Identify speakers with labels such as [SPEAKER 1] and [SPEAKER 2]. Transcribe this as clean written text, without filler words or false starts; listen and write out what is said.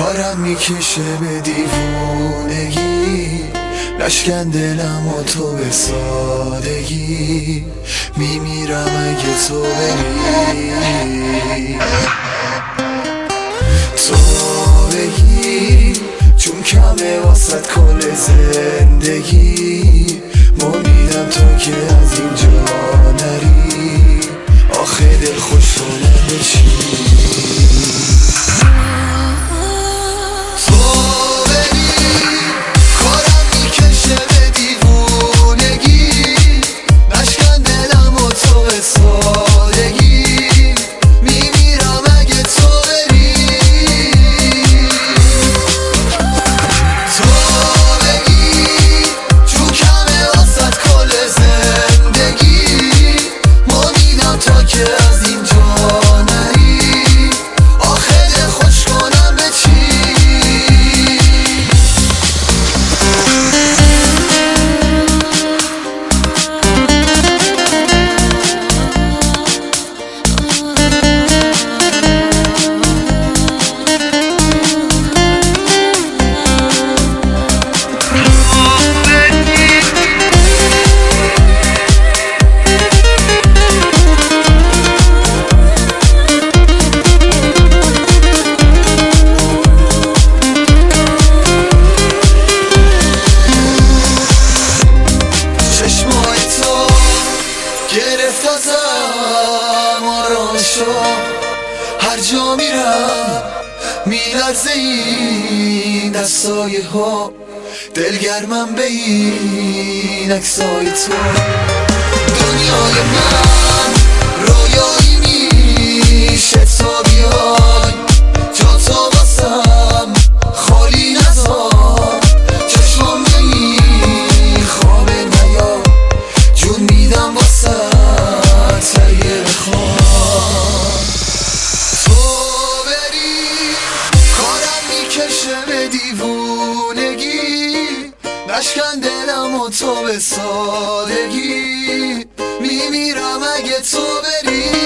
[SPEAKER 1] کارم میکشه به دیوونگی، نشکن دلم و تو به سادگی، میمیرم اگه تو بری. تو بگی چون کمه واسد کل زندگی، مامیدم تا که از اینجا نری، آخه دل خوش کنم چی. گرفت ازم آرامشو، هر جا میرم میلرزه این دستای ها، دلگرمم به این عکسای تو. دنیای من رویایی میشه تا بیای، جا تو واسم خالی نذار، چشمام نمی خوابه نیا، جون میدم واسه تهیه بخواه. تو بری کارم میکشه به دیوونگی، نشکن دلم و تو به سادگی، میمیرم اگه تو بری.